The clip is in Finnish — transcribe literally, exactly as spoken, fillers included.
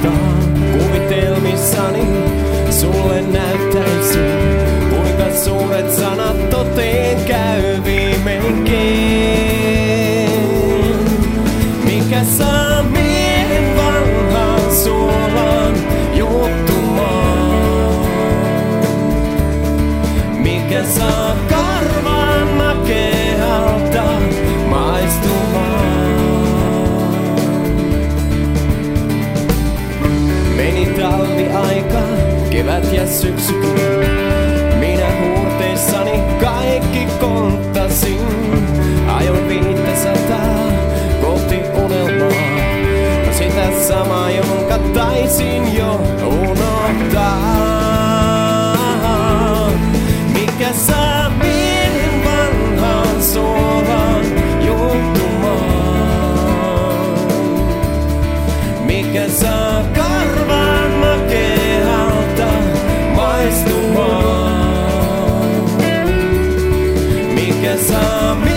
uudestaan. Kuvitelmissani sulle näyttäisin, kuinka suuret sanat toteen käy viimeinkin. Mikä saa miehen vanhaan suolaan juuttumaan? Mikä saa karvaan makealta maistumaan? Meni talviaika, kevät ja syksykin. Minä huurteissani kaikki konttasin. Ajoin viittäsataa kohti unelmaa, sitä samaa, jonka taisin jo unohtaa. Mikä saa miehen vanhaan suolaan juuttumaan? Mikä saa karvaan makealta maistumaan? Mikä saa